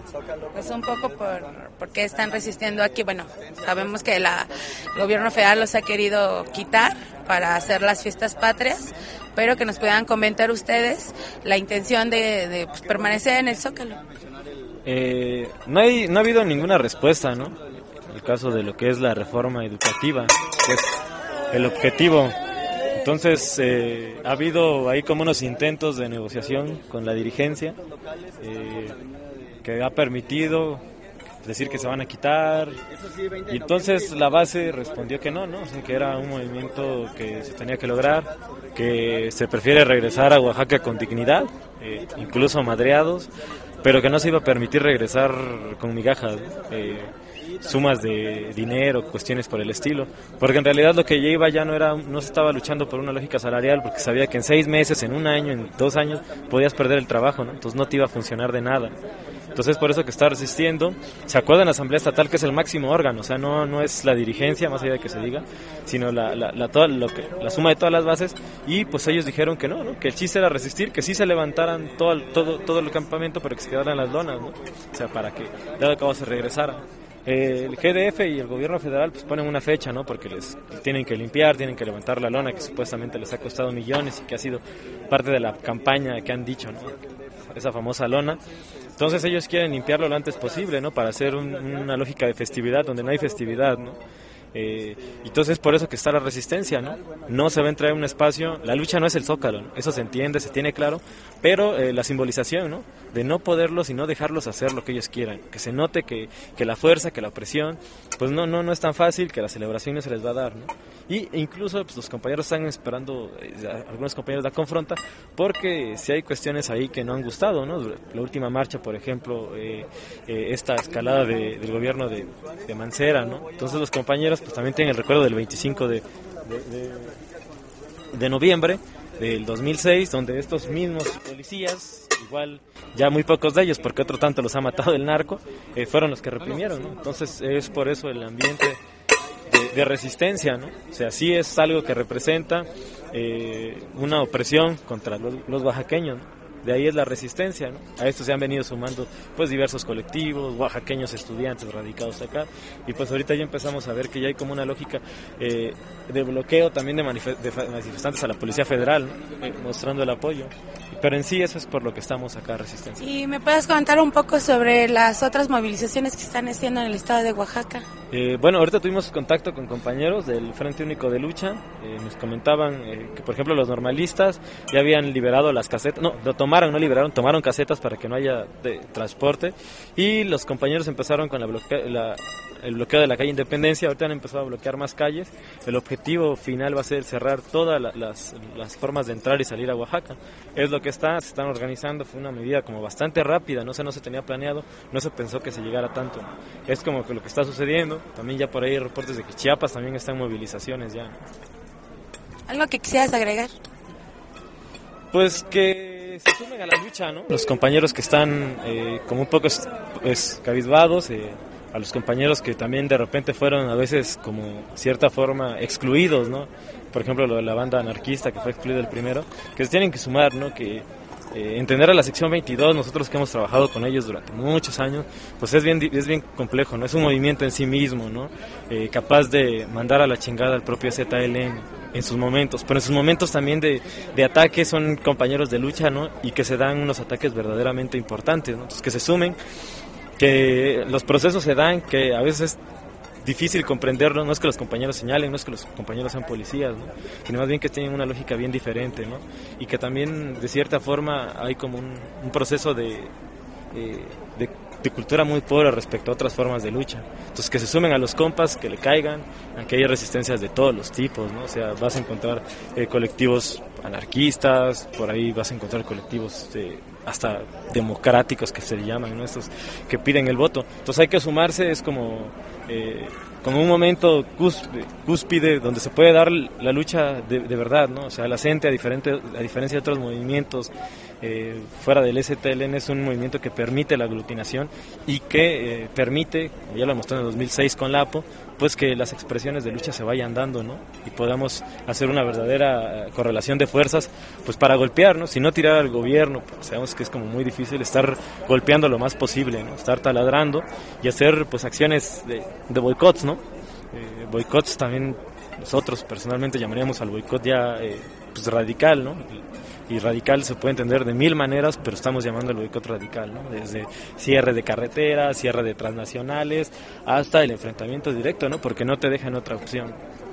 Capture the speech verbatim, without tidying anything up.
Pues un poco por porque están resistiendo aquí. Bueno, sabemos que la, el gobierno federal los ha querido quitar para hacer las fiestas patrias, pero que nos puedan comentar ustedes la intención de, de pues, permanecer en el Zócalo. Eh, no hay, no ha habido ninguna respuesta, ¿no? En el caso de lo que es la reforma educativa, que es el objetivo. Entonces, eh, ha habido ahí como unos intentos de negociación con la dirigencia, eh, que ha permitido decir que se van a quitar, y entonces la base respondió que no, ¿no? O sea, que era un movimiento que se tenía que lograr, que se prefiere regresar a Oaxaca con dignidad, eh, incluso madreados, pero que no se iba a permitir regresar con migajas, eh, sumas de dinero, cuestiones por el estilo, porque en realidad lo que ya iba ya no era, no se estaba luchando por una lógica salarial, porque sabía que en seis meses, en un año, en dos años podías perder el trabajo, ¿no? Entonces no te iba a funcionar de nada. Entonces por eso que está resistiendo. Se acuerda en la Asamblea Estatal que es el máximo órgano, o sea, no no es la dirigencia, más allá de que se diga, sino la la la, toda, lo que, la suma de todas las bases, y pues ellos dijeron que no, ¿no? Que el chiste era resistir, que sí se levantaran todo todo todo el campamento, pero que se quedaran las lonas, ¿no? O sea, para que dado que cabo se regresara. Eh, el G D F y el gobierno federal pues ponen una fecha, ¿no? Porque les tienen que limpiar, tienen que levantar la lona que supuestamente les ha costado millones y que ha sido parte de la campaña que han dicho, ¿no? Esa famosa lona. Entonces ellos quieren limpiarlo lo antes posible, ¿no? Para hacer un, una lógica de festividad donde no hay festividad, ¿no? Eh, entonces por eso que está la resistencia, ¿no? No se va a entrar en un espacio, la lucha no es el Zócalo, ¿no? Eso se entiende, se tiene claro, pero eh, la simbolización, ¿no? De no poderlos y no dejarlos hacer lo que ellos quieran, que se note que, que la fuerza, que la opresión, pues no no no es tan fácil, que la celebración no se les va a dar, ¿no? Y incluso pues, los compañeros están esperando, eh, algunos compañeros la confronta, porque si hay cuestiones ahí que no han gustado, ¿no? La última marcha, por ejemplo, eh, eh, esta escalada de, del gobierno de, de Mancera, ¿no? Entonces los compañeros pues también tienen el recuerdo del veinticinco de, de, de, de noviembre del dos mil seis, donde estos mismos policías, igual ya muy pocos de ellos, porque otro tanto los ha matado el narco, eh, fueron los que reprimieron, ¿no? Entonces es por eso el ambiente de, de resistencia, ¿no? O sea, sí es algo que representa eh, una opresión contra los, los oaxaqueños, ¿no? De ahí es la resistencia, ¿no? A esto se han venido sumando pues diversos colectivos, oaxaqueños estudiantes radicados acá, y pues ahorita ya empezamos a ver que ya hay como una lógica eh, de bloqueo también de, manifest- de manifestantes a la Policía Federal, ¿no? eh, mostrando el apoyo, pero en sí eso es por lo que estamos acá, resistencia. ¿Y me puedes comentar un poco sobre las otras movilizaciones que están haciendo en el estado de Oaxaca? Eh, bueno, ahorita tuvimos contacto con compañeros del Frente Único de Lucha, eh, nos comentaban eh, que por ejemplo los normalistas ya habían liberado las casetas, no, lo tomaron, no liberaron, tomaron casetas para que no haya de, transporte, y los compañeros empezaron con la bloquea, la, el bloqueo de la calle Independencia. Ahorita han empezado a bloquear más calles. El objetivo final va a ser cerrar todas la, las, las formas de entrar y salir a Oaxaca. Es lo que está, se están organizando, fue una medida como bastante rápida, no sé, no se tenía planeado, no se pensó que se llegara tanto. Es como que lo que está sucediendo. También ya por ahí hay reportes de que Chiapas también está en movilizaciones ya. ¿Algo que quisieras agregar? Pues que se sumen a la lucha, ¿no? Los compañeros que están eh, como un poco es, es, cabizbados, eh, a los compañeros que también de repente fueron a veces como cierta forma excluidos, ¿no? Por ejemplo, lo de la banda anarquista que fue excluido el primero, que se tienen que sumar, ¿no? Que Eh, entender a la sección veintidós, nosotros que hemos trabajado con ellos durante muchos años, pues es bien es bien complejo, no es un movimiento en sí mismo, ¿no? Eh, capaz de mandar a la chingada al propio Z L N en sus momentos, pero en sus momentos también de, de ataque son compañeros de lucha, ¿no? Y que se dan unos ataques verdaderamente importantes, ¿no? Entonces que se sumen, que los procesos se dan, que a veces difícil comprenderlo, no es que los compañeros señalen, no es que los compañeros sean policías, ¿no? Sino más bien que tienen una lógica bien diferente, ¿no? Y que también de cierta forma hay como un, un proceso de, eh, de, de cultura muy pobre respecto a otras formas de lucha. Entonces que se sumen a los compas, que le caigan, aunque hay resistencias de todos los tipos, ¿no? O sea, vas a encontrar eh, colectivos anarquistas, por ahí vas a encontrar colectivos eh, hasta democráticos que se llaman, ¿no? Estos que piden el voto. Entonces hay que sumarse, es como eh, como un momento cúspide, cúspide donde se puede dar la lucha de, de verdad, ¿no? O sea, la gente, a, diferente, a diferencia de otros movimientos eh, fuera del S T L N es un movimiento que permite la aglutinación y que eh, permite, ya lo mostró en el dos mil seis con la A P O, pues que las expresiones de lucha se vayan dando, ¿no? Y podamos hacer una verdadera correlación de fuerzas, pues para golpear, ¿no? Si no tirar al gobierno, pues sabemos que es como muy difícil estar golpeando lo más posible, ¿no? Estar taladrando y hacer pues acciones de, de boicots, ¿no? Eh, boicots también nosotros personalmente llamaríamos al boicot ya eh, pues radical, ¿no? Y radical se puede entender de mil maneras, pero estamos llamando al boicot radical, ¿no? Desde cierre de carreteras, cierre de transnacionales, hasta el enfrentamiento directo, ¿no? Porque no te dejan otra opción.